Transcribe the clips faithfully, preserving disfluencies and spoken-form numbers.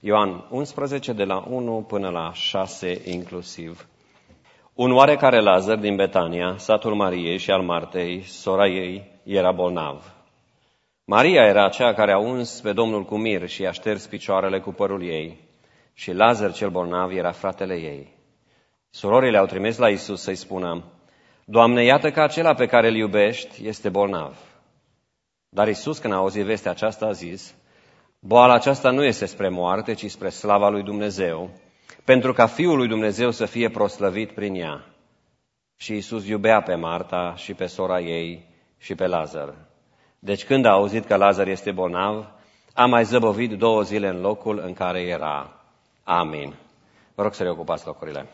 Ioan unsprezece, de la unu până la șase inclusiv. Un oarecare Lazar din Betania, satul Mariei și al Martei, sora ei, era bolnav. Maria era aceea care a uns pe Domnul cu mir și i-a șters picioarele cu părul ei. Și Lazar cel bolnav era fratele ei. Surorile au trimis la Iisus să-i spună: Doamne, iată că acela pe care îl iubești este bolnav. Dar Iisus, când a auzit vestea aceasta, a zis: boala aceasta nu este spre moarte, ci spre slava lui Dumnezeu, pentru ca Fiul lui Dumnezeu să fie proslăvit prin ea. Și Iisus iubea pe Marta și pe sora ei și pe Lazar. Deci când a auzit că Lazar este bolnav, a mai zăbovit două zile în locul în care era. Amin. Vă rog să reocupați locurile.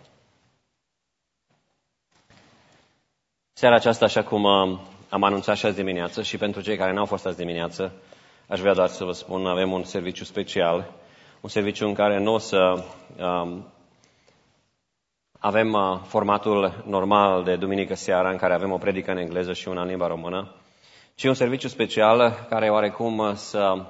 Seara aceasta, așa cum am anunțat și azi dimineață, și pentru cei care n-au fost azi dimineață, aș vrea doar să vă spun, avem un serviciu special, un serviciu în care nu o să um, avem uh, formatul normal de duminică seara, în care avem o predică în engleză și una în limba română, ci un serviciu special care oarecum să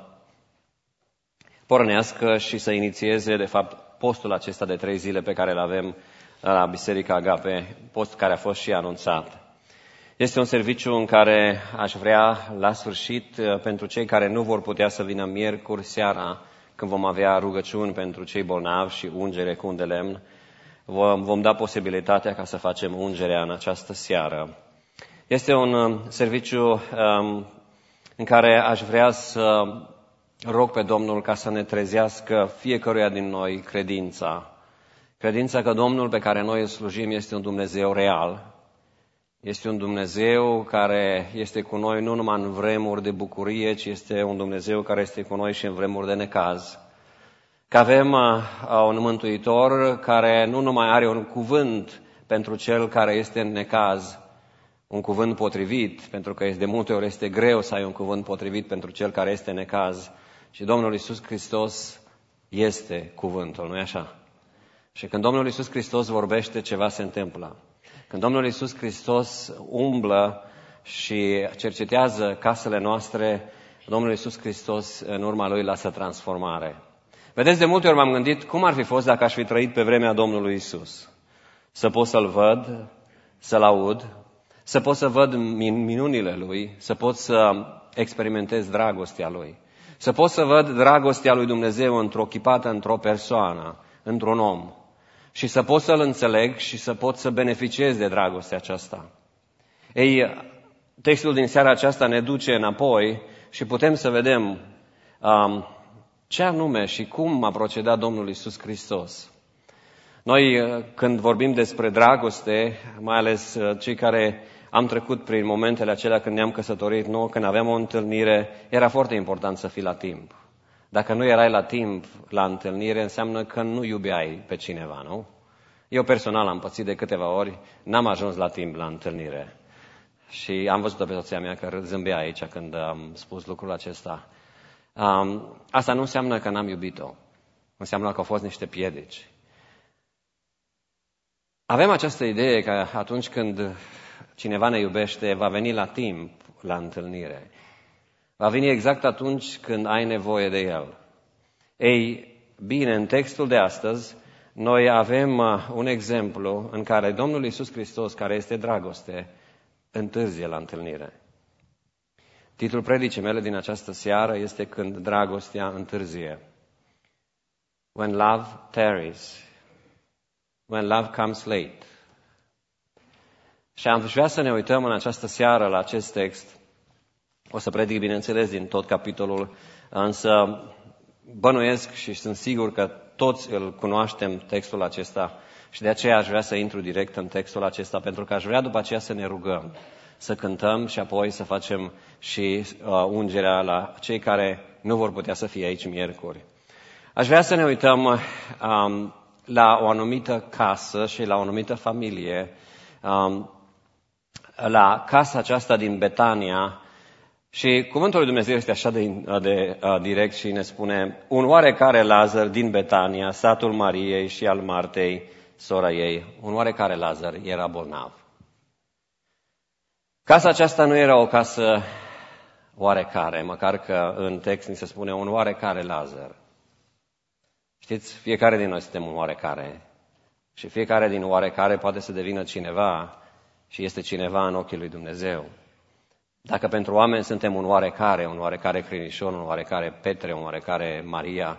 pornească și să inițieze, de fapt, postul acesta de trei zile pe care îl avem la Biserica Agape, post care a fost și anunțat. Este un serviciu în care aș vrea, la sfârșit, pentru cei care nu vor putea să vină miercuri seara, când vom avea rugăciuni pentru cei bolnavi și ungere cu un de lemn, vom, vom da posibilitatea ca să facem ungerea în această seară. Este un serviciu um, în care aș vrea să rog pe Domnul ca să ne trezească fiecăruia din noi credința. Credința că Domnul pe care noi îl slujim este un Dumnezeu real. Este un Dumnezeu care este cu noi nu numai în vremuri de bucurie, ci este un Dumnezeu care este cu noi și în vremuri de necaz. Că avem un Mântuitor care nu numai are un cuvânt pentru cel care este în necaz, un cuvânt potrivit, pentru că de multe ori este greu să ai un cuvânt potrivit pentru cel care este în necaz. Și Domnul Iisus Hristos este cuvântul, nu-i așa? Și când Domnul Iisus Hristos vorbește, ceva se întâmplă. Când Domnul Iisus Hristos umblă și cercetează casele noastre, Domnul Iisus Hristos în urma Lui lasă transformare. Vedeți, de multe ori m-am gândit cum ar fi fost dacă aș fi trăit pe vremea Domnului Iisus. Să pot să-L văd, să-L aud, să pot să văd minunile Lui, să pot să experimentez dragostea Lui, să pot să văd dragostea Lui Dumnezeu într-o chipată, într-o persoană, într-un om. Și să pot să-L înțeleg și să pot să beneficiez de dragostea aceasta. Ei, textul din seara aceasta ne duce înapoi și putem să vedem um, ce anume și cum a procedat Domnul Iisus Hristos. Noi, când vorbim despre dragoste, mai ales cei care am trecut prin momentele acelea când ne-am căsătorit, nou, când aveam o întâlnire, era foarte important să fii la timp. Dacă nu erai la timp la întâlnire, înseamnă că nu iubeai pe cineva, nu? Eu personal am pățit de câteva ori, n-am ajuns la timp la întâlnire. Și am văzut-o pe soția mea că zâmbea aici când am spus lucrul acesta. Um, asta nu înseamnă că n-am iubit-o. Înseamnă că au fost niște piedici. Avem această idee că atunci când cineva ne iubește, va veni la timp la întâlnire. Va veni exact atunci când ai nevoie de el. Ei, bine, în textul de astăzi, noi avem un exemplu în care Domnul Iisus Hristos, care este dragoste, întârzie la întâlnire. Titlul predicii mele din această seară este Când dragostea întârzie. When love tarries. When love comes late. Și am vrea să ne uităm în această seară la acest text. O să predic, bineînțeles, din tot capitolul, însă bănuiesc și sunt sigur că toți îl cunoaștem, textul acesta, și de aceea aș vrea să intru direct în textul acesta, pentru că aș vrea după aceea să ne rugăm, să cântăm și apoi să facem și uh, ungerea la cei care nu vor putea să fie aici miercuri. Aș vrea să ne uităm um, la o anumită casă și la o anumită familie, um, la casa aceasta din Betania. Și cuvântul lui Dumnezeu este așa de, de uh, direct și ne spune: un oarecare Lazar din Betania, satul Mariei și al Martei, sora ei, un oarecare Lazar era bolnav. Casa aceasta nu era o casă oarecare, măcar că în text ni se spune un oarecare Lazar. Știți, fiecare din noi suntem un oarecare și fiecare din oarecare poate să devină cineva și este cineva în ochii lui Dumnezeu. Dacă pentru oameni suntem un oarecare, un oarecare Crinișor, un oarecare Petre, un oarecare Maria,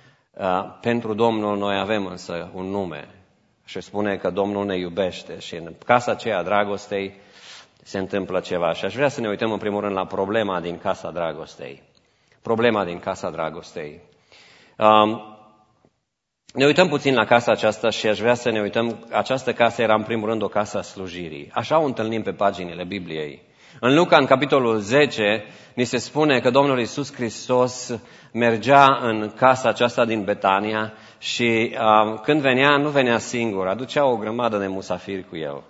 pentru Domnul noi avem însă un nume și spune că Domnul ne iubește și în casa aceea a dragostei se întâmplă ceva. Și aș vrea să ne uităm în primul rând la problema din casa dragostei. Problema din casa dragostei. Um, ne uităm puțin la casa aceasta și aș vrea să ne uităm, această casă era în primul rând o casă a slujirii. Așa o întâlnim pe paginile Bibliei. În Luca, în capitolul zece, ni se spune că Domnul Iisus Hristos mergea în casa aceasta din Betania și uh, când venea, nu venea singur, aducea o grămadă de musafiri cu el.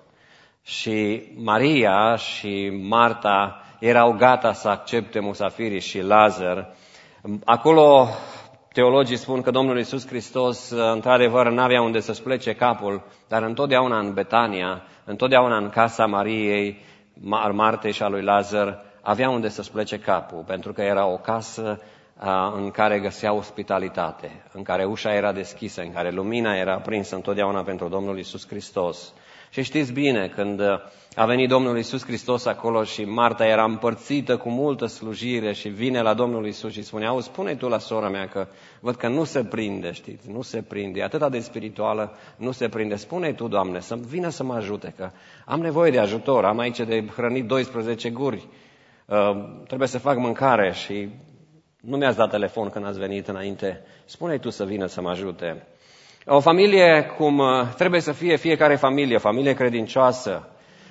Și Maria și Marta erau gata să accepte musafirii și Lazar. Acolo teologii spun că Domnul Iisus Hristos într-adevăr n-avea unde să-și plece capul, dar întotdeauna în Betania, întotdeauna în casa Mariei, Martei și a lui Lazar, avea unde să-și plece capul, pentru că era o casă în care găsea ospitalitate, în care ușa era deschisă, în care lumina era aprinsă întotdeauna pentru Domnul Iisus Hristos. Și știți bine, când a venit Domnul Iisus Hristos acolo și Marta era împărțită cu multă slujire și vine la Domnul Iisus și spune: auzi, spune tu la sora mea că văd că nu se prinde, știți, nu se prinde, e atât de spirituală, nu se prinde. Spune tu, Doamne, să vină să mă ajute, că am nevoie de ajutor, am aici de hrănit doisprezece guri, uh, trebuie să fac mâncare și nu mi-ați dat telefon când ați venit înainte. Spune tu să vină să mă ajute. O familie cum trebuie să fie fiecare familie, familie credincioasă.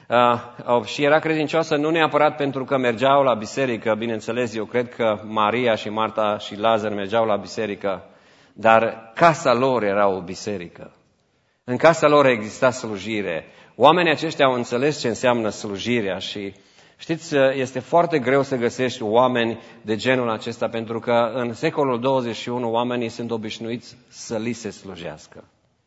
Uh, și era credincioasă nu neapărat pentru că mergeau la biserică, bineînțeles, eu cred că Maria și Marta și Lazar mergeau la biserică, dar casa lor era o biserică. În casa lor exista slujire. Oamenii aceștia au înțeles ce înseamnă slujirea și știți, este foarte greu să găsești oameni de genul acesta, pentru că în secolul douăzeci și unu oamenii sunt obișnuiți să li se slujească.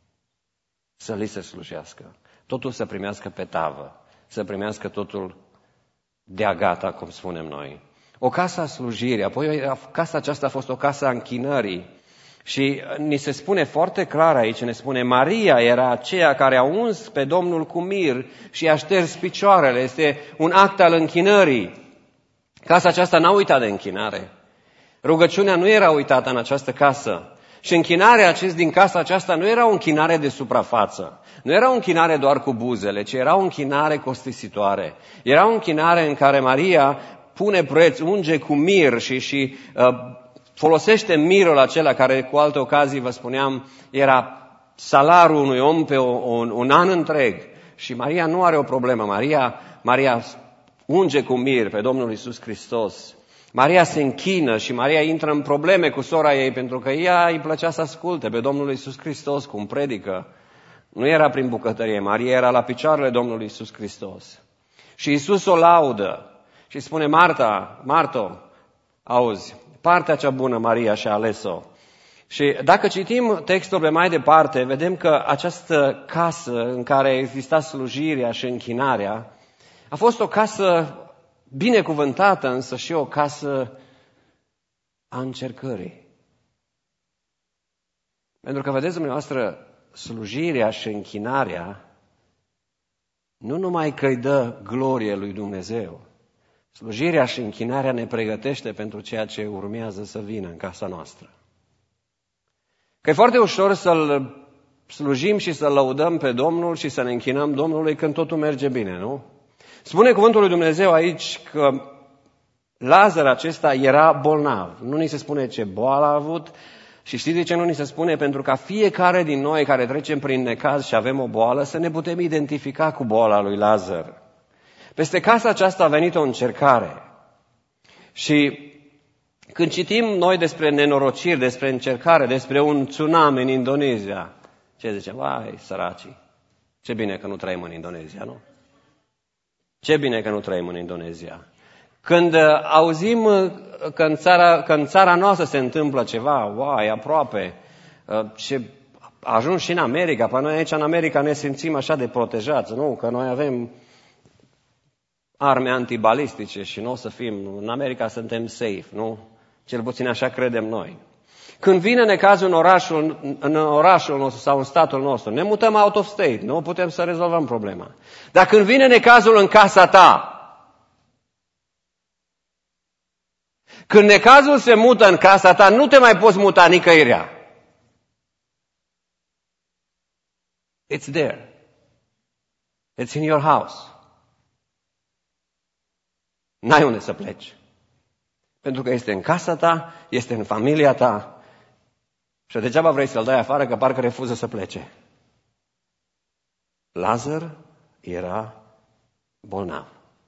Să li se slujească. Totul să primească pe tavă, să primească totul de-a gata, cum spunem noi. O casă a slujirii, apoi casa aceasta a fost o casă a închinării. Și ni se spune foarte clar aici, ne spune: Maria era aceea care a uns pe Domnul cu mir și a șters picioarele. Este un act al închinării. Casa aceasta n-a uitat de închinare. Rugăciunea nu era uitată în această casă. Și închinarea acest, din casa aceasta nu era o închinare de suprafață. Nu era o închinare doar cu buzele, ci era o închinare costisitoare. Era o închinare în care Maria pune preț, unge cu mir și... și uh, folosește mirul acela care, cu alte ocazii, vă spuneam, era salariul unui om pe un, un an întreg. Și Maria nu are o problemă. Maria, Maria unge cu mir pe Domnul Iisus Hristos. Maria se închină și Maria intră în probleme cu sora ei, pentru că ea îi plăcea să asculte pe Domnul Iisus Hristos cum predică. Nu era prin bucătărie. Maria era la picioarele Domnului Iisus Hristos. Și Iisus o laudă și spune: Marta, Marto, auzi, partea cea bună Maria și-a ales-o. Și dacă citim textul pe mai departe, vedem că această casă în care exista slujirea și închinarea a fost o casă binecuvântată, însă și o casă a încercării. Pentru că, vedeți dumneavoastră, slujirea și închinarea nu numai că îi dă glorie lui Dumnezeu, slujirea și închinarea ne pregătește pentru ceea ce urmează să vină în casa noastră. Că e foarte ușor să-L slujim și să-L lăudăm pe Domnul și să ne închinăm Domnului când totul merge bine, nu? Spune cuvântul lui Dumnezeu aici că Lazar acesta era bolnav. Nu ni se spune ce boală a avut și știți de ce nu ni se spune? Pentru ca fiecare din noi care trecem prin necaz și avem o boală să ne putem identifica cu boala lui Lazar. Peste casa aceasta a venit o încercare. Și când citim noi despre nenorociri, despre încercare, despre un tsunami în Indonezia, ce zicem? Vai, săracii, ce bine că nu trăim în Indonezia, nu? Ce bine că nu trăim în Indonezia. Când auzim că în țara, că în țara noastră se întâmplă ceva, uai, aproape, ce a ajuns și în America, până noi aici în America ne simțim așa de protejați, nu? Că noi avem arme antibalistice și nu o să fim, în America suntem safe, nu? Cel puțin așa credem noi. Când vine necazul în orașul, în orașul nostru sau în statul nostru, ne mutăm out of state, nu putem să rezolvăm problema. Dar când vine necazul în casa ta, când necazul se mută în casa ta, nu te mai poți muta nicăirea. It's there. It's in your house. N-ai unde să pleci. Pentru că este în casa ta, este în familia ta. Și degeaba vrei să-l dai afară, că parcă refuză să plece. Lazar era bolnav.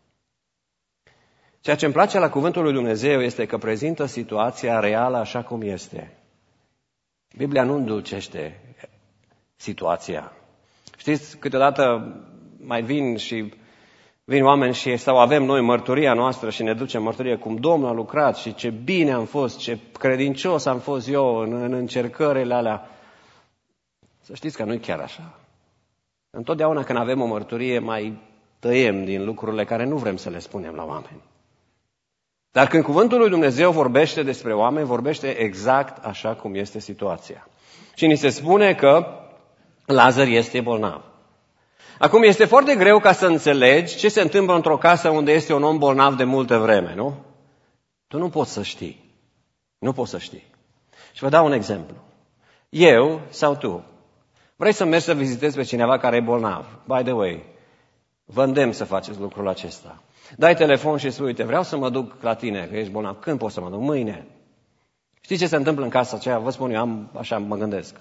Ceea ce îmi place la cuvântul lui Dumnezeu este că prezintă situația reală așa cum este. Biblia nu îndulcește situația. Știți, câteodată mai vin și vin oameni și sau avem noi mărturia noastră și ne ducem mărturie cum Domnul a lucrat și ce bine am fost, ce credincios am fost eu în, în încercările alea. Să știți că nu e chiar așa. Întotdeauna când avem o mărturie mai tăiem din lucrurile care nu vrem să le spunem la oameni. Dar când cuvântul lui Dumnezeu vorbește despre oameni, vorbește exact așa cum este situația. Și ni se spune că Lazar este bolnav. Acum, este foarte greu ca să înțelegi ce se întâmplă într-o casă unde este un om bolnav de multă vreme, nu? Tu nu poți să știi. Nu poți să știi. Și vă dau un exemplu. Eu sau tu vrei să mergi să vizitezi pe cineva care e bolnav. By the way, vă îndemn să faceți lucrul acesta. Dai telefon și spui, uite, vreau să mă duc la tine, că ești bolnav. Când pot să mă duc? Mâine. Știi ce se întâmplă în casa aceea? Vă spun eu, am, așa mă gândesc.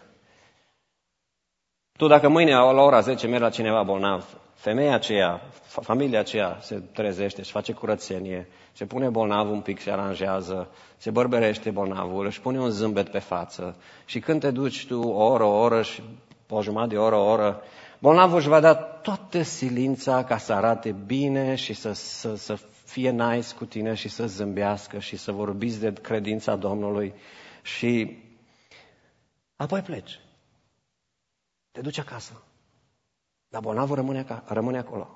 Tu dacă mâine la ora zece mergi la cineva bolnav, femeia aceea, familia aceea se trezește, își face curățenie, se pune bolnavul un pic, se aranjează, se bărberește bolnavul, își pune un zâmbet pe față și când te duci tu o oră, o oră și o jumătate de oră, o oră, bolnavul își va da toată silința ca să arate bine și să, să, să fie nice cu tine și să zâmbească și să vorbiți de credința Domnului și apoi pleci. Te duci acasă. Dar bolnavul rămâne, rămâne acolo.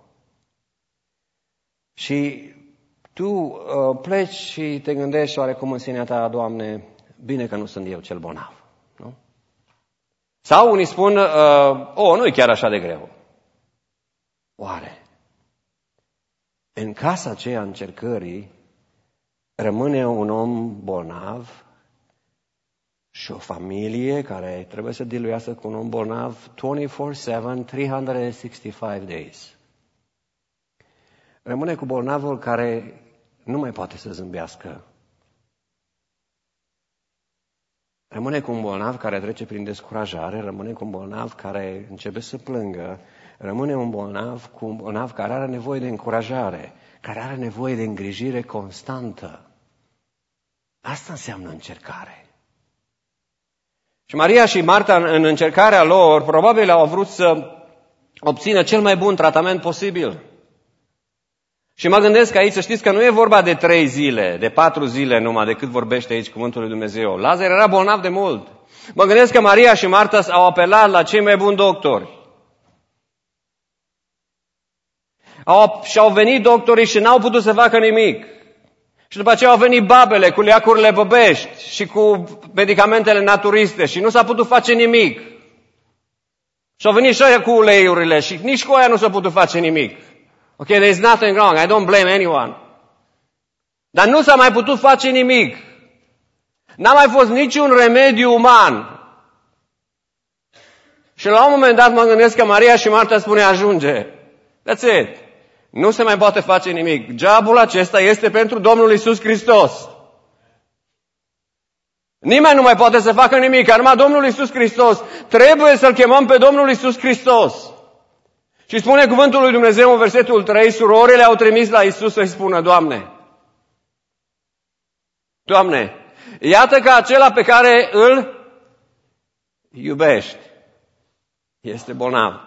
Și tu uh, pleci și te gândești oarecum în sinea ta, Doamne, bine că nu sunt eu cel bolnav. Nu? Sau unii spun, uh, o, nu e chiar așa de greu. Oare? În casa aceea încercării rămâne un om bolnav și o familie care trebuie să diluiască cu un om bolnav douăzeci și patru șapte, trei sute șaizeci și cinci days. Rămâne cu bolnavul care nu mai poate să zâmbească. Rămâne cu un bolnav care trece prin descurajare, rămâne cu un bolnav care începe să plângă, rămâne un bolnav cu un bolnav care are nevoie de încurajare, care are nevoie de îngrijire constantă. Asta înseamnă încercare. Și Maria și Marta, în încercarea lor, probabil au vrut să obțină cel mai bun tratament posibil. Și mă gândesc aici, să știți că nu e vorba de trei zile, de patru zile numai, de cât vorbește aici cuvântul lui Dumnezeu. Lazar era bolnav de mult. Mă gândesc că Maria și Marta au apelat la cei mai buni doctori. Au, și-au venit doctorii și n-au putut să facă nimic. Și după aceea au venit babele cu leacurile băbești și cu medicamentele naturiste și nu s-a putut face nimic. Și au venit și aia cu uleiurile și nici cu aia nu s-a putut face nimic. Ok, there is nothing wrong, I don't blame anyone. Dar nu s-a mai putut face nimic. N-a mai fost niciun remediu uman. Și la un moment dat mă gândesc că Maria și Marta spune, ajunge. That's it. Nu se mai poate face nimic. Jobul acesta este pentru Domnul Iisus Hristos. Nimeni nu mai poate să facă nimic. Numai Domnul Iisus Hristos. Trebuie să-L chemăm pe Domnul Iisus Hristos. Și spune cuvântul lui Dumnezeu în versetul trei, surorile au trimis la Iisus să-i spună, Doamne, Doamne, iată că acela pe care îl iubești este bolnav.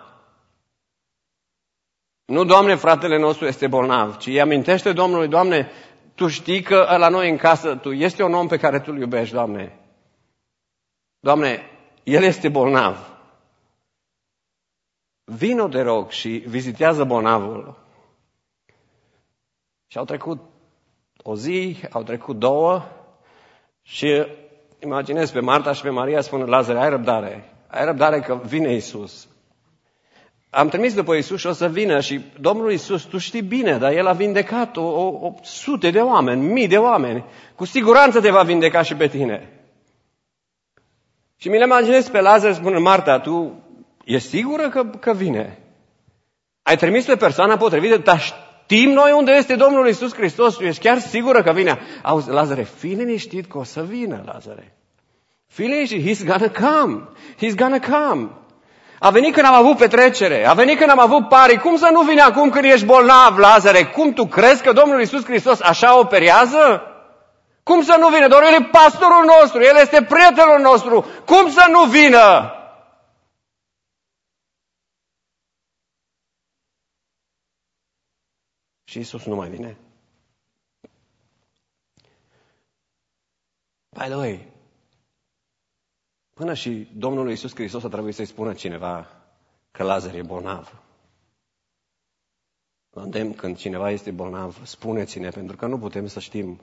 Nu, Doamne, fratele nostru este bolnav, ci îi amintește Domnului, Doamne, Tu știi că la noi în casă, Tu este un om pe care Tu îl iubești, Doamne. Doamne, el este bolnav. Vino, te rog, și vizitează bolnavul. Și au trecut o zi, au trecut două și imaginez pe Marta și pe Maria spunând, Lazare, ai răbdare, ai răbdare că vine Iisus. Am trimis după Iisus și o să vină și Domnul Iisus, tu știi bine, dar El a vindecat o, o, o sute de oameni, mii de oameni. Cu siguranță te va vindeca și pe tine. Și mi-l imaginez pe Lazar spunând, Marta, tu ești sigură că, că vine? Ai trimis pe persoana potrivită, dar știm noi unde este Domnul Iisus Hristos, tu ești chiar sigură că vine? Auzi, Lazare, fii liniștit că o să vină, Lazare. Fii liniștit, he's gonna come, he's gonna come. A venit când am avut petrecere, a venit când am avut pari, cum să nu vine acum când ești bolnav, Lazare? Cum tu crezi că Domnul Iisus Hristos așa operează? Cum să nu vină? Doar El e pastorul nostru, El este prietenul nostru, cum să nu vină? Și Iisus nu mai vine. By the way, până și Domnul Iisus Hristos a trebuit să-i spună cineva că Lazar e bolnav. Îndemn, când cineva este bolnav, spuneți-ne, pentru că nu putem să știm.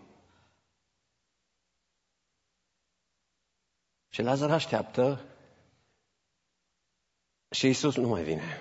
Și Lazar așteaptă și Iisus nu mai vine.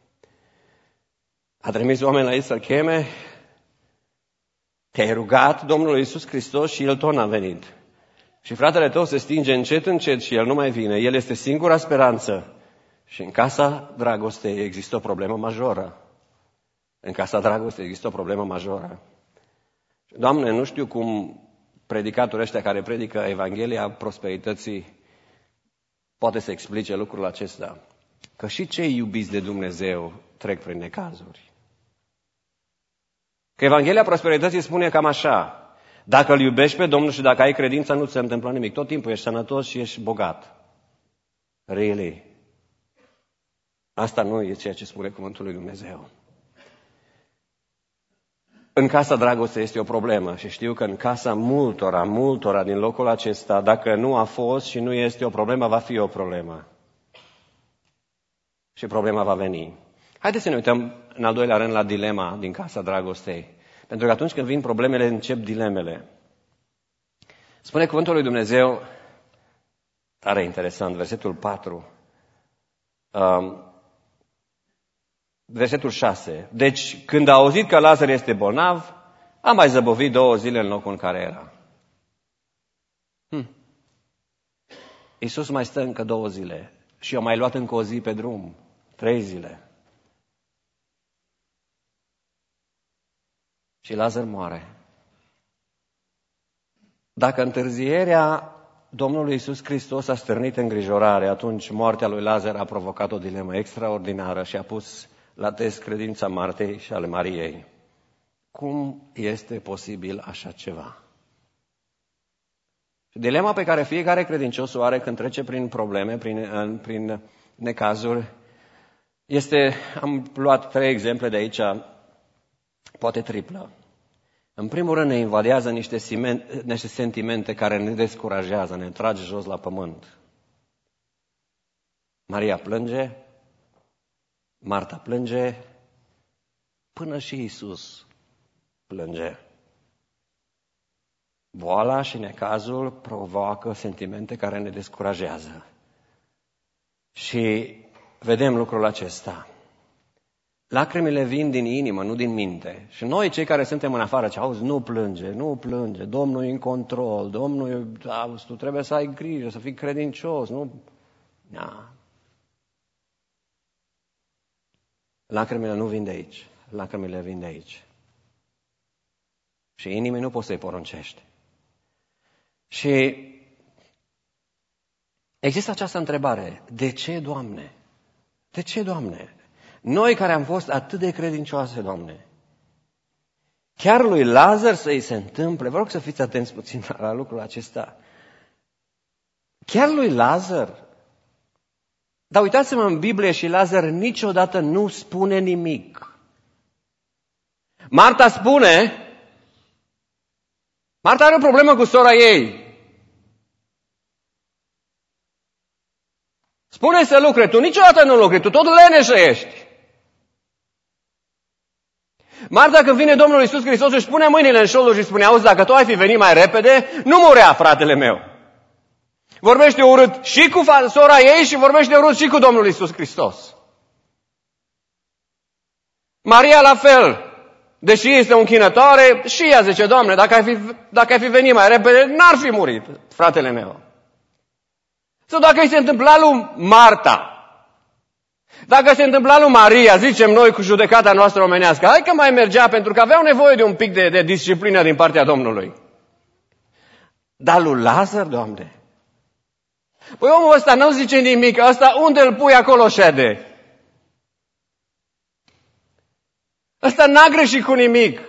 A trimis oameni la el să-l cheme, te-ai rugat Domnul Iisus Hristos și El tot n-a venit. Și fratele tău se stinge încet, încet și el nu mai vine. El este singura speranță. Și în casa dragostei există o problemă majoră. În casa dragostei există o problemă majoră. Doamne, nu știu cum predicatorii ăștia care predică Evanghelia prosperității poate să explice lucrul acesta. Că și cei iubiți de Dumnezeu trec prin necazuri. Că Evanghelia prosperității spune cam așa. Dacă îl iubești pe Domnul și dacă ai credință, nu ți se întâmplă nimic. Tot timpul ești sănătos și ești bogat. Really? Asta nu e ceea ce spune cuvântul lui Dumnezeu. În casa dragostei este o problemă și știu că în casa multora, multora din locul acesta, dacă nu a fost și nu este o problemă, va fi o problemă. Și problema va veni. Haideți să ne uităm în al doilea rând la dilema din casa dragostei. Pentru că atunci când vin problemele, încep dilemele. Spune cuvântul lui Dumnezeu, tare interesant, versetul patru, um, versetul șase. Deci, când a auzit că Lazar este bolnav, a mai zăbovit două zile în locul în care era. Hm. Iisus mai stă încă două zile și a mai luat încă o zi pe drum, trei zile. Și Lazar moare. Dacă întârzierea Domnului Iisus Hristos a stârnit îngrijorare, atunci moartea lui Lazar a provocat o dilemă extraordinară și a pus la test credința Martei și ale Mariei. Cum este posibil așa ceva? Dilema pe care fiecare credincios o are când trece prin probleme, prin, prin necazuri, este, am luat trei exemple de aici, poate triplă. În primul rând ne invadează niște, siment, niște sentimente care ne descurajează, ne trage jos la pământ. Maria plânge, Marta plânge, până și Iisus plânge. Boala și necazul provoacă sentimente care ne descurajează. Și vedem lucrul acesta. Lacrimile vin din inimă, nu din minte. Și noi, cei care suntem în afară, ce auzi, nu plânge, nu plânge, Domnul e în control, Domnul e, auzi, tu trebuie să ai grijă, să fii credincios, nu? Na. Lacrimile nu vin de aici, lacrimile vin de aici. Și inimii nu poți să-i poruncești. Și există această întrebare, de ce, Doamne? De ce, Doamne? Noi care am fost atât de credincioase, Doamne, chiar lui Lazar să-i se întâmple, vă rog să fiți atenți puțin la lucrul acesta, chiar lui Lazar, dar uitați-mă în Biblie și Lazar niciodată nu spune nimic. Marta spune, Marta are o problemă cu sora ei. Spune să lucre, tu niciodată nu lucri, tu tot leneșă ești. Marta, când vine Domnul Iisus Hristos, își pune mâinile în șolduri și spune, auzi, dacă tu ai fi venit mai repede, nu murea fratele meu. Vorbește urât și cu sora ei și vorbește urât și cu Domnul Iisus Hristos. Maria la fel. Deși este o închinătoare, și ea zice, Doamne, dacă ai fi, dacă ai fi venit mai repede, n-ar fi murit fratele meu. Sau dacă îi se întâmpla lui Marta, dacă se întâmpla lui Maria, zicem noi cu judecata noastră omenească, hai că mai mergea pentru că aveau nevoie de un pic de, de disciplină din partea Domnului. Dar lui Lazar, Doamne, păi omul ăsta nu zice nimic, ăsta unde îl pui acolo șede? Ăsta n-a greșit cu nimic.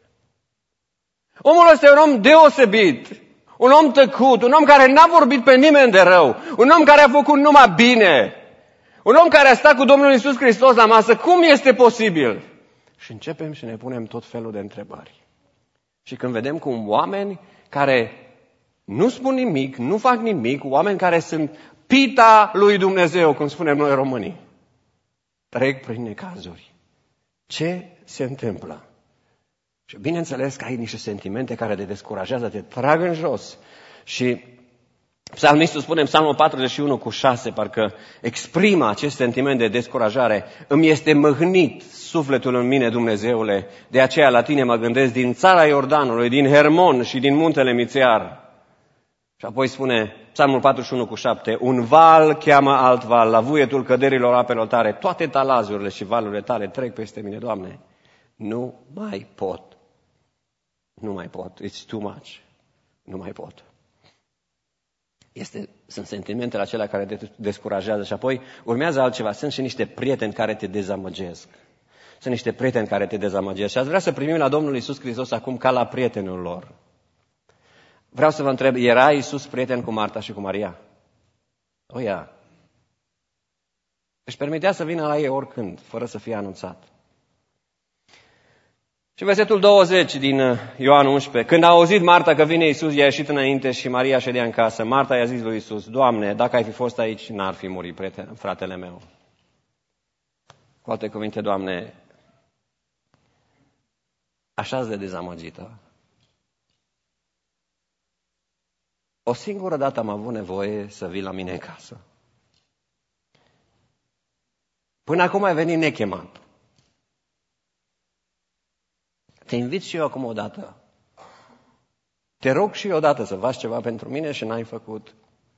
Omul ăsta e un om deosebit, un om tăcut, un om care n-a vorbit pe nimeni de rău, un om care a făcut numai bine, un om care a stat cu Domnul Iisus Hristos la masă. Cum este posibil? Și începem și ne punem tot felul de întrebări. Și când vedem cum oameni care nu spun nimic, nu fac nimic, oameni care sunt pita lui Dumnezeu, cum spunem noi românii, trec prin necazuri. Ce se întâmplă? Și bineînțeles că ai niște sentimente care te descurajează, te trag în jos. Și psalmistul spune în Psalmul patruzeci și unu cu șase, parcă exprimă acest sentiment de descurajare. Îmi este mâhnit sufletul în mine, Dumnezeule, de aceea la tine mă gândesc din țara Iordanului, din Hermon și din muntele Mițiar. Și apoi spune Psalmul patruzeci și unu cu șapte, un val cheamă alt val, la vuietul căderilor apelor tale, toate talazurile și valurile tale trec peste mine, Doamne. Nu mai pot. Nu mai pot. It's too much. Nu mai pot. Este, sunt sentimentele acelea care te descurajează și apoi urmează altceva. Sunt și niște prieteni care te dezamăgesc. Sunt niște prieteni care te dezamăgesc. Și aș vrea să primim la Domnul Iisus Hristos acum ca la prietenul lor. Vreau să vă întreb, era Iisus prieten cu Marta și cu Maria? O, ia. Își permitea să vină la ei oricând, fără să fie anunțat. Și versetul douăzeci din Ioan unsprezece. Când a auzit Marta că vine Iisus, i-a ieșit înainte și Maria ședea în casă. Marta i-a zis lui Iisus, Doamne, dacă ai fi fost aici, n-ar fi murit prieten, fratele meu. Cu alte cuvinte, Doamne, așa de dezamăgită. O singură dată am avut nevoie să vii la mine în casă. Până acum ai venit nechemat. Te invit și eu acum o dată. Te rog și eu o dată să faci ceva pentru mine și n-ai făcut.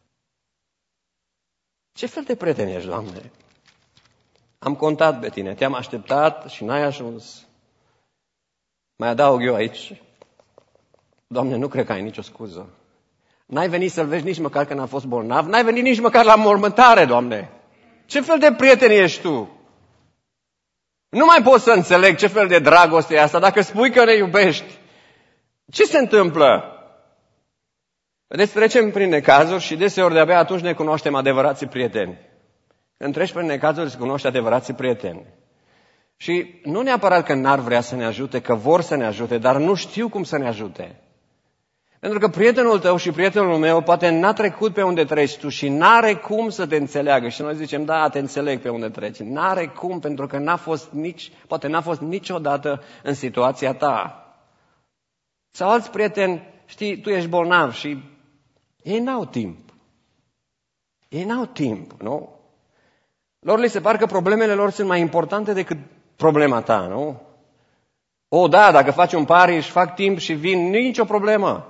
Ce fel de prieten ești, Doamne? Am contat pe tine, te-am așteptat și n-ai ajuns. Mai adaug eu aici. Doamne, nu cred că ai nicio scuză. N-ai venit să-l vezi nici măcar când a fost bolnav, n-ai venit nici măcar la mormântare, Doamne. Ce fel de prieten ești Tu? Nu mai pot să înțeleg ce fel de dragoste e asta, dacă spui că ne iubești. Ce se întâmplă? Vedeți, trecem prin necazuri și deseori de-abia atunci ne cunoaștem adevărații prieteni. Când treci prin necazuri, îți cunoști adevărații prieteni. Și nu neapărat că n-ar vrea să ne ajute, că vor să ne ajute, dar nu știu cum să ne ajute. Pentru că prietenul tău și prietenul meu poate n-a trecut pe unde treci tu și n-are cum să te înțeleagă. Și noi zicem, da, te înțeleg pe unde treci. N-are cum, pentru că n-a fost nici, poate n-a fost niciodată în situația ta. Sau alți prieteni, știi, tu ești bolnav și ei n-au timp. Ei n-au timp, nu? Lor li se pare că problemele lor sunt mai importante decât problema ta, nu? O, da, dacă faci un pari, își fac timp și vin, nicio problemă.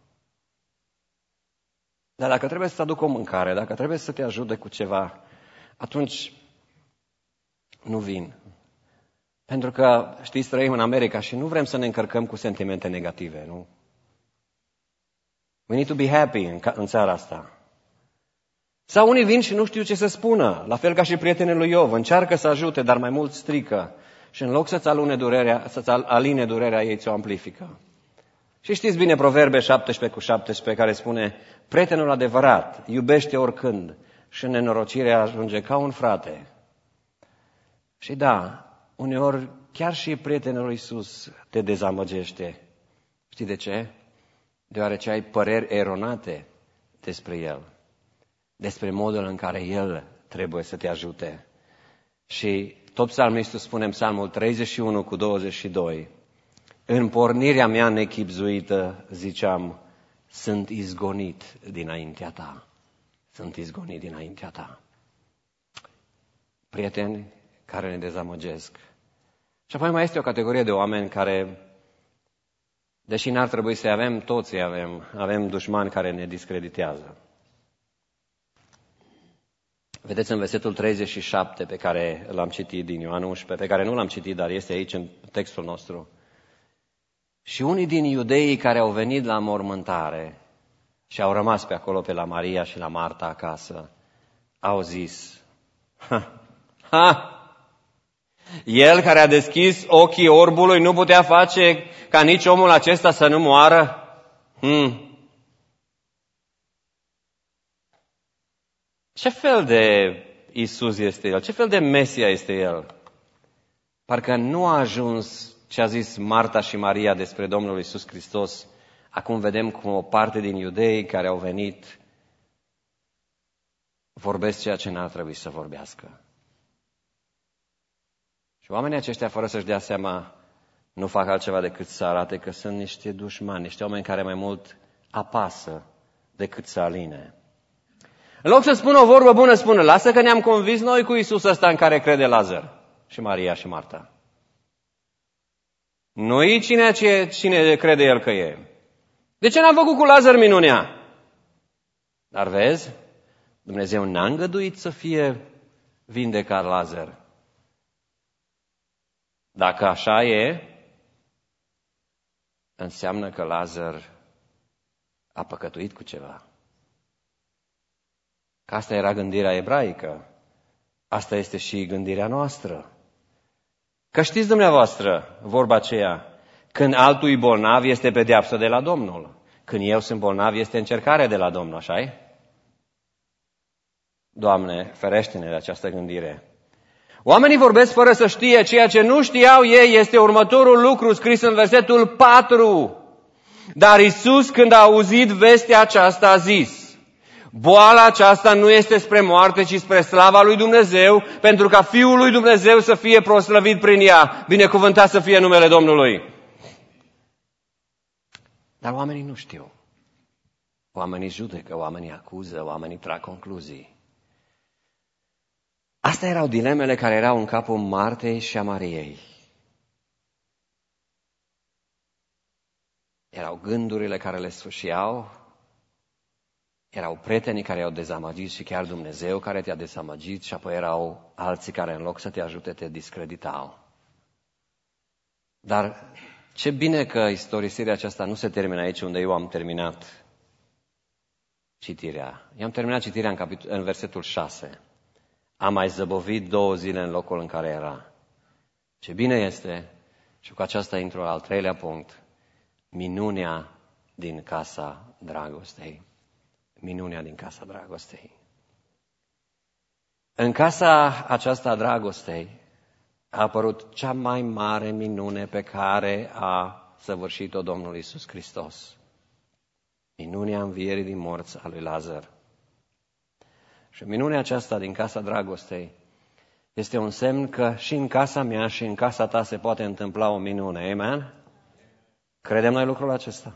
Dar dacă trebuie să-ți aduc o mâncare, dacă trebuie să te ajute cu ceva, atunci nu vin. Pentru că, știți, trăim în America și nu vrem să ne încărcăm cu sentimente negative, nu? We need to be happy în, în țara asta. Sau unii vin și nu știu ce să spună, la fel ca și prietenul lui Iov, încearcă să ajute, dar mai mult strică. Și în loc să-ți alune durerea, să-ți aline durerea, ei ți-o amplifică. Și știți bine Proverbe șaptesprezece cu șaptesprezece care spune, prietenul adevărat iubește oricând și în nenorocire ajunge ca un frate. Și da, uneori chiar și prietenul lui Iisus te dezamăgește. Știi de ce? Deoarece ai păreri eronate despre El, despre modul în care El trebuie să te ajute. Și tot psalmistul spune în Psalmul treizeci și unu cu douăzeci și doi, în pornirea mea nechibzuită, ziceam, sunt izgonit dinaintea ta. sunt izgoniți dinaintea ta. Prieteni care ne dezamăgesc. Și apoi mai este o categorie de oameni care, deși n-ar trebui să avem, toți avem, avem dușmani care ne discreditează. Vedeți în versetul treizeci și șapte pe care l-am citit din Ioan unsprezece, pe care nu l-am citit, dar este aici în textul nostru. Și unii din iudeii care au venit la mormântare și au rămas pe acolo pe la Maria și la Marta acasă, au zis, ha, ha, el care a deschis ochii orbului nu putea face ca nici omul acesta să nu moară? Hmm. Ce fel de Iisus este El? Ce fel de Mesia este El? Parcă nu a ajuns ce a zis Marta și Maria despre Domnul Iisus Hristos. Acum vedem cum o parte din iudei care au venit vorbesc ceea ce n-ar trebui să vorbească. Și oamenii aceștia, fără să-și dea seama, nu fac altceva decât să arate că sunt niște dușmani, niște oameni care mai mult apasă decât să aline. În loc să spună o vorbă bună, spună, lasă că ne-am convins noi cu Iisus ăsta în care crede Lazar și Maria și Marta. Nu-i cine, cine crede el că e. De ce n-am făcut cu Lazar minunea? Dar vezi, Dumnezeu n-a îngăduit să fie vindecat Lazar. Dacă așa e, înseamnă că Lazar a păcătuit cu ceva. Că asta era gândirea ebraică. Asta este și gândirea noastră. Că știți dumneavoastră vorba aceea, când altul e bolnav este pedeapsă de la Domnul. Când eu sunt bolnav este încercare de la Domnul, așa-i? Doamne, ferește-ne de această gândire. Oamenii vorbesc fără să știe, ceea ce nu știau ei este următorul lucru scris în versetul patru. Dar Iisus, când a auzit vestea aceasta, a zis, boala aceasta nu este spre moarte, ci spre slava lui Dumnezeu, pentru ca Fiul lui Dumnezeu să fie proslăvit prin ea. Binecuvântat să fie numele Domnului. Dar oamenii nu știu. Oamenii judecă, oamenii acuză, oamenii trag concluzii. Astea erau dilemele care erau în capul Martei și a Mariei. Erau gândurile care le sfâșiau, erau prietenii care i-au dezamăgit și chiar Dumnezeu care te-a dezamăgit și apoi erau alții care în loc să te ajute te discreditau. Dar ce bine că istorisirea aceasta nu se termină aici unde eu am terminat citirea. Eu am terminat citirea în, capit- în versetul șase. A mai zăbovit două zile în locul în care era. Ce bine este, și cu aceasta intru la al treilea punct, minunea din casa dragostei. Minunea din casa dragostei. În casa aceasta a dragostei a apărut cea mai mare minune pe care a săvârșit-o Domnul Iisus Hristos. Minunea învierii din morți a lui Lazar. Și minunea aceasta din casa dragostei este un semn că și în casa mea și în casa ta se poate întâmpla o minune. Amen? Credem noi lucrul acesta?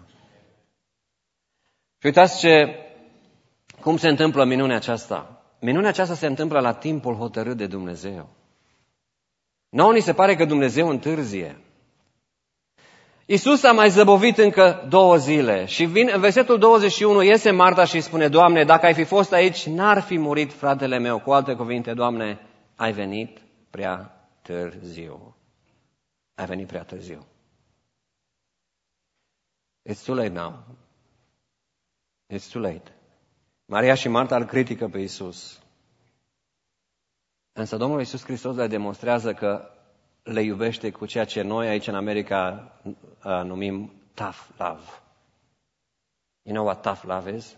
Și uitați ce, cum se întâmplă minunea aceasta. Minunea aceasta se întâmplă la timpul hotărât de Dumnezeu. Nouă ni se pare că Dumnezeu întârzie. Iisus a mai zăbovit încă două zile și vin, în versetul douăzeci și unu iese Marta și spune, Doamne, dacă ai fi fost aici, n-ar fi murit fratele meu. Cu alte cuvinte, Doamne, ai venit prea târziu. Ai venit prea târziu. It's too late now. It's too late. Maria și Marta îl critică pe Iisus. Însă Domnul Iisus Hristos le demonstrează că le iubește cu ceea ce noi aici în America uh, numim tough love. You know what tough love is?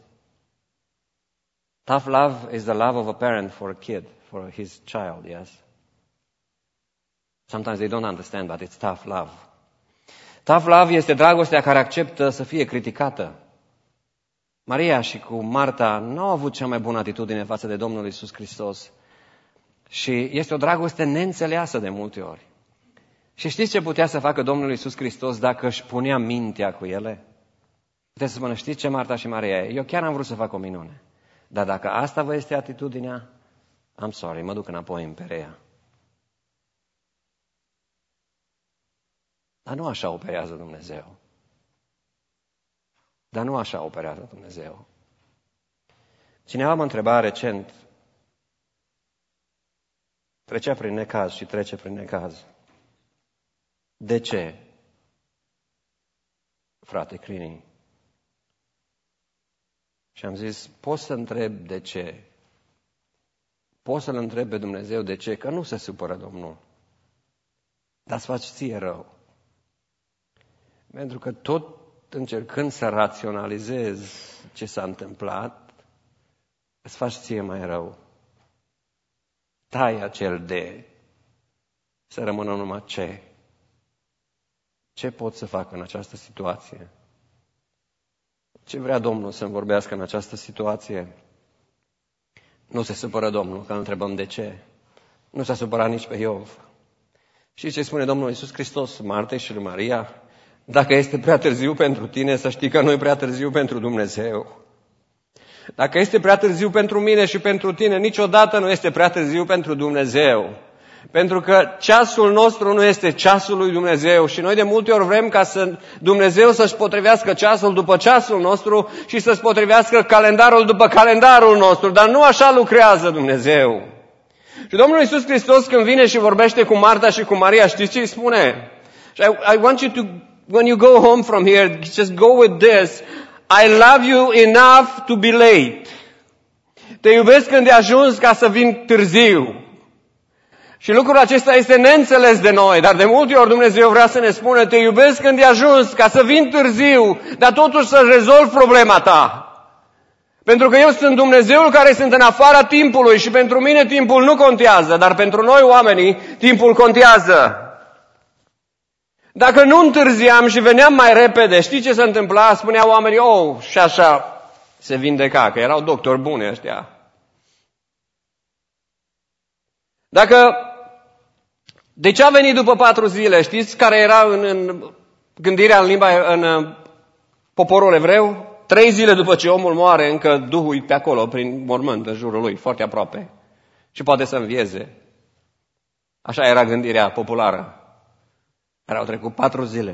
Tough love is the love of a parent for a kid, for his child, yes? Sometimes they don't understand, but it's tough love. Tough love este dragostea care acceptă să fie criticată. Maria și cu Marta nu au avut cea mai bună atitudine față de Domnul Iisus Hristos. Și este o dragoste neînțeleasă de multe ori. Și știți ce putea să facă Domnul Iisus Hristos dacă își punea mintea cu ele? Puteți să spună, știți ce, Marta și Maria, eu chiar am vrut să fac o minune. Dar dacă asta vă este atitudinea, I'm sorry, mă duc înapoi în Perea. Dar nu așa operează Dumnezeu. Dar nu așa operează Dumnezeu. Cineva mă întreba recent, trecea prin necaz și trece prin necaz. De ce, frate Crini? Și am zis, poți să întreb de ce? Poți să-L întreb pe Dumnezeu de ce? Că nu se supără Domnul. Dar îți faci ție rău. Pentru că tot încercând să raționalizezi ce s-a întâmplat, îți faci ție mai rău. Tai acel de, să rămână numai ce. Ce pot să fac în această situație? Ce vrea Domnul să-mi vorbească în această situație? Nu se supără Domnul că întrebăm de ce. Nu s-a supărat nici pe Iov. Și ce spune Domnul Iisus Hristos Martei și lui Maria? Dacă este prea târziu pentru tine, să știi că nu e prea târziu pentru Dumnezeu. Dacă este prea târziu pentru mine și pentru tine, niciodată nu este prea târziu pentru Dumnezeu. Pentru că ceasul nostru nu este ceasul lui Dumnezeu și noi de multe ori vrem ca să Dumnezeu să-și potrivească ceasul după ceasul nostru și să-și potrivească calendarul după calendarul nostru, dar nu așa lucrează Dumnezeu. Și Domnul Iisus Hristos când vine și vorbește cu Marta și cu Maria, știți ce îi spune? I, I want you to, when you go home from here, just go with this. I love you enough to be late. Te iubesc când de ajuns ca să vin târziu. Și lucrul acesta este neînțeles de noi, dar de multe ori Dumnezeu vrea să ne spună, te iubesc când de ajuns ca să vin târziu, dar totuși să rezolv problema ta. Pentru că eu sunt Dumnezeul care sunt în afara timpului și pentru mine timpul nu contează, dar pentru noi oamenii timpul contează. Dacă nu întârziam și veneam mai repede, știi ce se întâmpla? Spuneau oamenii, oh, și așa se vindeca, că erau doctori buni ăștia. Dacă, de ce a venit după patru zile? Știți care era în, în gândirea în limba, în poporul evreu? Trei zile după ce omul moare, încă Duhul e pe acolo, prin mormânt, în jurul lui, foarte aproape. Și poate să învieze. Așa era gândirea populară. Care au trecut patru zile.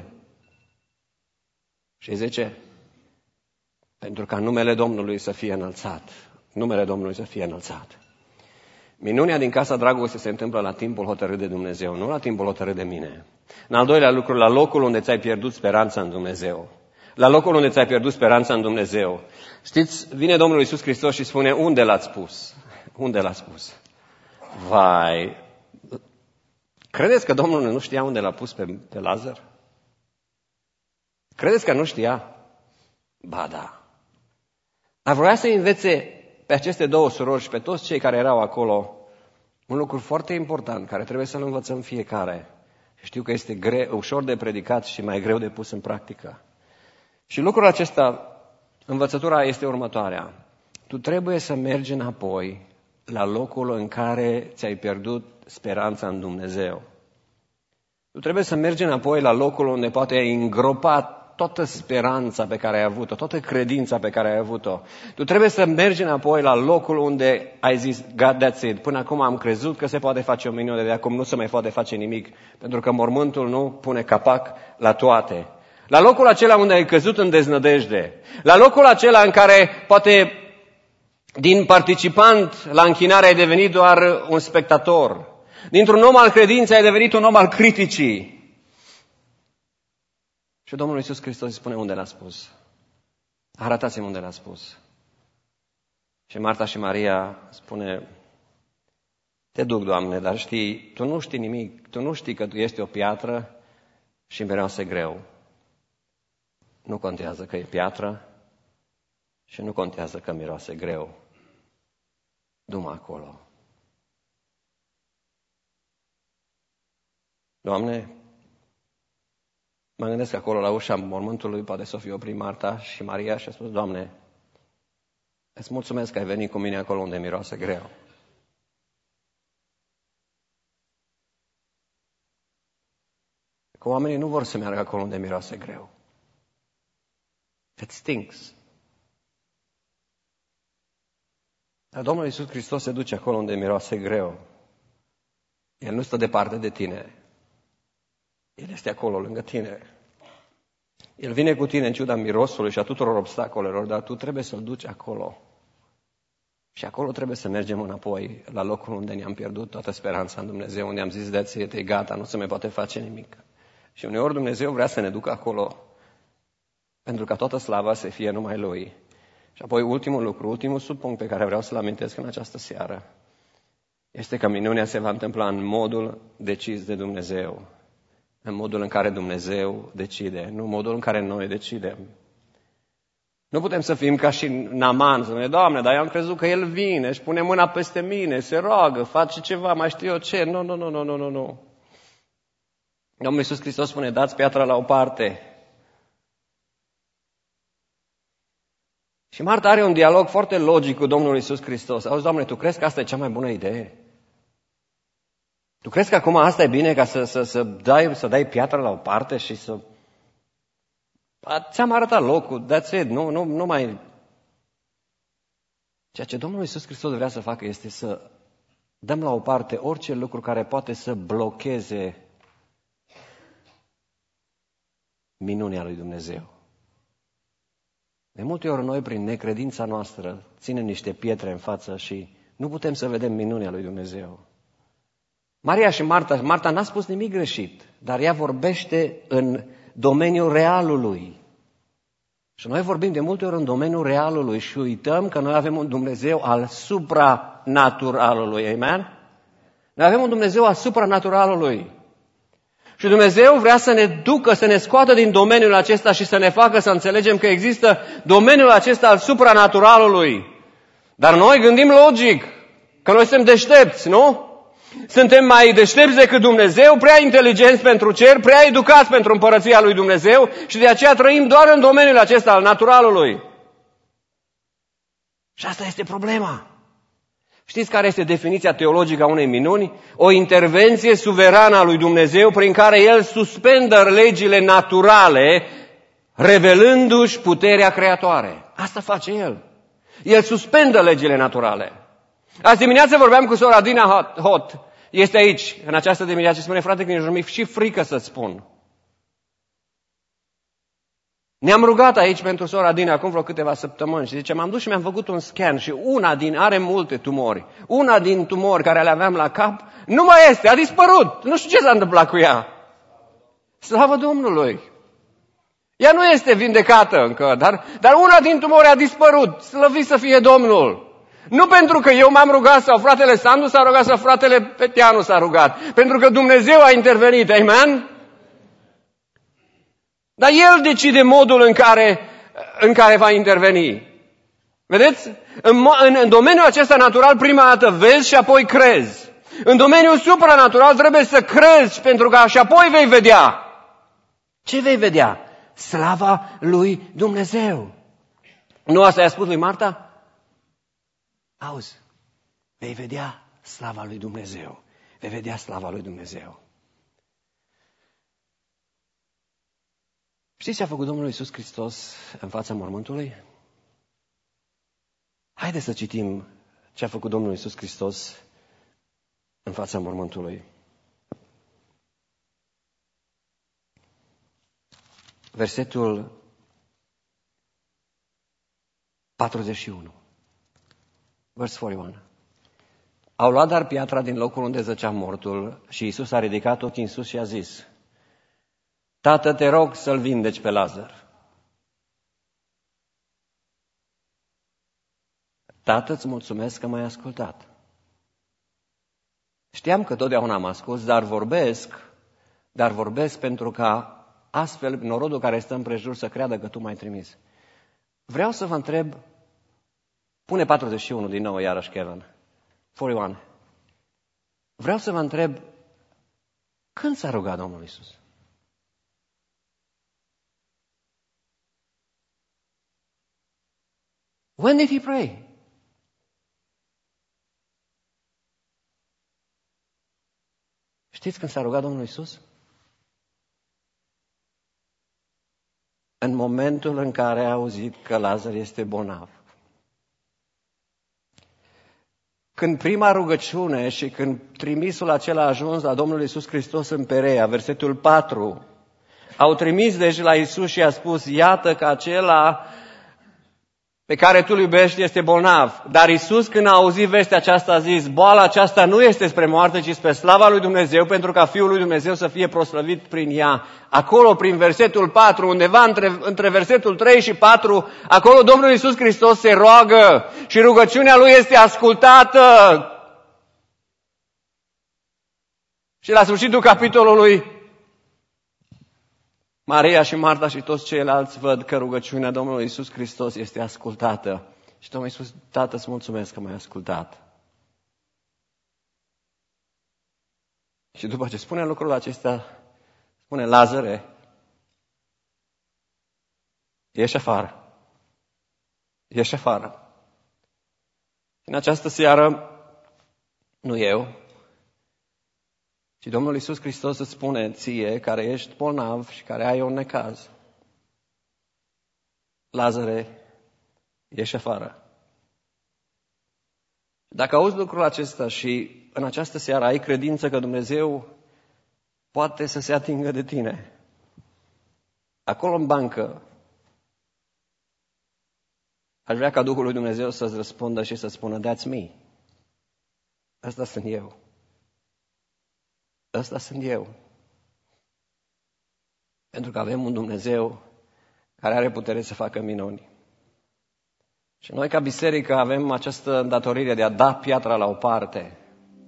Și zice, pentru ca numele Domnului să fie înălțat. Numele Domnului să fie înălțat. Minunea din Casa Dragostei se întâmplă la timpul hotărât de Dumnezeu, nu la timpul hotărât de mine. În al doilea lucru, la locul unde ți-ai pierdut speranța în Dumnezeu. La locul unde ți-ai pierdut speranța în Dumnezeu. Știți, vine Domnul Iisus Hristos și spune, unde l-ați pus? Unde l-ați pus? Vai! Credeți că Domnul nu știa unde l-a pus pe, pe Lazar? Credeți că nu știa? Ba da. Dar vrea să învețe pe aceste două surori și pe toți cei care erau acolo un lucru foarte important, care trebuie să-l învățăm fiecare. Știu că este greu, ușor de predicat și mai greu de pus în practică. Și lucrul acesta, învățătura este următoarea. Tu trebuie să mergi înapoi la locul în care ți-ai pierdut speranța în Dumnezeu. Tu trebuie să mergi înapoi la locul unde poate ai îngropat toată speranța pe care ai avut-o, toată credința pe care ai avut-o. Tu trebuie să mergi înapoi la locul unde ai zis, God, that's it. Până acum am crezut că se poate face o minune, de acum nu se mai poate face nimic, pentru că mormântul nu pune capac la toate. La locul acela unde ai căzut în deznădejde, la locul acela în care poate din participant la închinare ai devenit doar un spectator, dintr-un om al credinței ai devenit un om al criticii. Și Domnul Iisus Hristos îi spune unde l-a spus. Arătați-mi unde l-a spus. Și Marta și Maria spune, te duc, Doamne, dar știi, Tu nu știi nimic, Tu nu știi că Tu ești o piatră și miroase greu. Nu contează că e piatră și nu contează că miroase greu. Du-mă acolo. Doamne, mă gândesc acolo la ușa mormântului, poate să fie oprit Marta și Maria și a spus, Doamne, îți mulțumesc că ai venit cu mine acolo unde miroase greu. Că oamenii nu vor să meargă acolo unde miroase greu. It stinks. Dar Domnul Iisus Hristos se duce acolo unde miroase greu. El nu stă departe de tine. El este acolo, lângă tine. El vine cu tine în ciuda mirosului și a tuturor obstacolelor, dar tu trebuie să-L duci acolo. Și acolo trebuie să mergem înapoi, la locul unde ne-am pierdut toată speranța în Dumnezeu, unde am zis, that's it, e gata, nu se mai poate face nimic. Și uneori Dumnezeu vrea să ne ducă acolo, pentru ca toată slava să fie numai Lui. Și apoi ultimul lucru, ultimul subpunct pe care vreau să-l amintesc în această seară, este că minunea se va întâmpla în modul decis de Dumnezeu. În modul în care Dumnezeu decide, nu în modul în care noi decidem. Nu putem să fim ca și Naaman, să ne Doamne, dar eu am crezut că El vine, își pune mâna peste mine, se roagă, face ceva, mai știu eu ce. Nu, nu, nu, nu, nu, nu, nu. Domnul Iisus Hristos spune, dați piatra la o parte. Și Marta are un dialog foarte logic cu Domnul Iisus Hristos. Auzi, Doamne, tu crezi că asta e cea mai bună idee? Tu crezi că acum asta e bine ca să, să, să, dai, să dai piatra la o parte și să... Ți-am arătat locul, that's it, nu, nu, nu mai... Ceea ce Domnul Iisus Hristos vrea să facă este să dăm la o parte orice lucru care poate să blocheze minunea lui Dumnezeu. De multe ori noi, prin necredința noastră, ținem niște pietre în față și nu putem să vedem minunea lui Dumnezeu. Maria și Marta, Marta n-a spus nimic greșit, dar ea vorbește în domeniul realului. Și noi vorbim de multe ori în domeniul realului și uităm că noi avem un Dumnezeu al supranaturalului. Amen? Noi avem un Dumnezeu al supranaturalului. Și Dumnezeu vrea să ne ducă, să ne scoată din domeniul acesta și să ne facă să înțelegem că există domeniul acesta al supranaturalului. Dar noi gândim logic, că noi suntem deștepți, nu? Suntem mai deștepți decât Dumnezeu, prea inteligenți pentru cer, prea educați pentru împărăția lui Dumnezeu și de aceea trăim doar în domeniul acesta al naturalului. Și asta este problema. Știți care este definiția teologică a unei minuni? O intervenție suverană a lui Dumnezeu prin care El suspendă legile naturale, revelându-și puterea creatoare. Asta face El. El suspendă legile naturale. Azi dimineață vorbeam cu sora Dina Hot. Este aici, în această dimineață, și spune, frate, că nici mi-e și frică să-ți spun. Ne-am rugat aici pentru sora Dina acum vreo câteva săptămâni și zice, m-am dus și mi-am făcut un scan și una din, are multe tumori, una din tumori care le aveam la cap, nu mai este, a dispărut. Nu știu ce s-a întâmplat cu ea. Slavă Domnului! Ea nu este vindecată încă, dar, dar una din tumori a dispărut. Slăvit să fie Domnul! Nu pentru că eu m-am rugat sau fratele Sandu s-a rugat sau fratele Peteanu s-a rugat. Pentru că Dumnezeu a intervenit. Amen? Dar El decide modul în care, în care va interveni. Vedeți? În, în, în domeniul acesta natural prima dată vezi și apoi crezi. În domeniul supranatural trebuie să crezi pentru că și apoi vei vedea. Ce vei vedea? Slava lui Dumnezeu. Nu asta i-a spus lui Marta? Auzi, vei vedea slava lui Dumnezeu. Vei vedea slava lui Dumnezeu. Știți ce a făcut Domnul Iisus Hristos în fața mormântului? Haideți să citim ce a făcut Domnul Iisus Hristos în fața mormântului. Versetul patruzeci și unu. Verse patruzeci și unu. Au luat dar piatra din locul unde zăcea mortul și Iisus a ridicat ochii în sus și a zis, Tată, te rog să-l vindeci pe Lazar. Tată, îți mulțumesc că m-ai ascultat. Știam că totdeauna m-am ascult, dar vorbesc, dar vorbesc pentru ca astfel norodul care stă împrejur să creadă că tu m-ai trimis. Vreau să vă întreb, pune patruzeci și unu din nou iarăși, Kevin. patruzeci și unu. Vreau să vă întreb, când s-a rugat Domnul Iisus? When did he pray? Știți când s-a rugat Domnul Iisus? În momentul în care a auzit că Lazar este bolnav. când prima rugăciune și când trimisul acela a ajuns la Domnul Iisus Hristos în Perea, versetul patru, au trimis deci la Iisus și a spus, iată că acela pe care tu îl iubești este bolnav. Dar Iisus, când a auzit vestea aceasta, a zis, boala aceasta nu este spre moarte, ci spre slava lui Dumnezeu, pentru ca Fiul lui Dumnezeu să fie proslăvit prin ea. Acolo, prin versetul patru, undeva între, între versetul trei și patru, acolo Domnul Iisus Hristos se roagă și rugăciunea lui este ascultată. Și la sfârșitul capitolului, Maria și Marta și toți ceilalți văd că rugăciunea Domnului Iisus Hristos este ascultată. Și Domnul Iisus, Tată, îți mulțumesc că m-ai ascultat. Și după ce spune lucrul acesta, spune, Lazare, ieși afară. Ieși afară. În această seară, nu eu, și Domnul Iisus Hristos îți spune ție, care ești bolnav și care ai un necaz, Lazare, ieși afară. Dacă auzi lucrul acesta și în această seară ai credință că Dumnezeu poate să se atingă de tine, acolo în bancă, aș vrea ca Duhul lui Dumnezeu să-ți răspundă și să spună, that's me. Asta sunt eu. Ăsta sunt eu. Pentru că avem un Dumnezeu care are putere să facă minuni. Și noi ca biserică avem această îndatorire de a da piatra la o parte.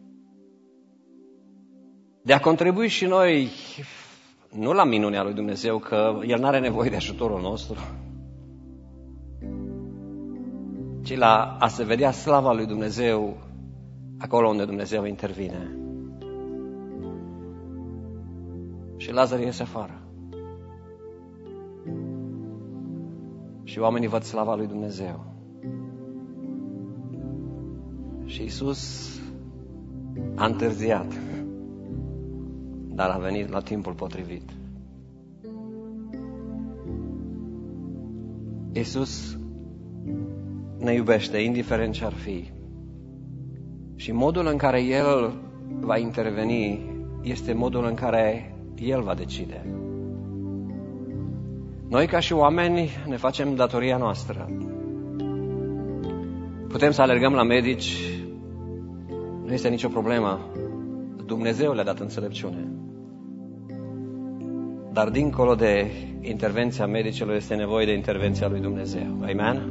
De a contribui și noi, nu la minunea lui Dumnezeu, că El n-are nevoie de ajutorul nostru, ci la a se vedea slava lui Dumnezeu acolo unde Dumnezeu intervine. Și Lazar iese afară. Și oamenii văd slava lui Dumnezeu. Și Iisus a întârziat, dar a venit la timpul potrivit. Iisus ne iubește, indiferent ce ar fi. Și modul în care El va interveni este modul în care El va decide. Noi, ca și oameni, ne facem datoria noastră. Putem să alergăm la medici, nu este nicio problemă. Dumnezeu le-a dat înțelepciune. Dar dincolo de intervenția medicilor este nevoie de intervenția lui Dumnezeu. Amen?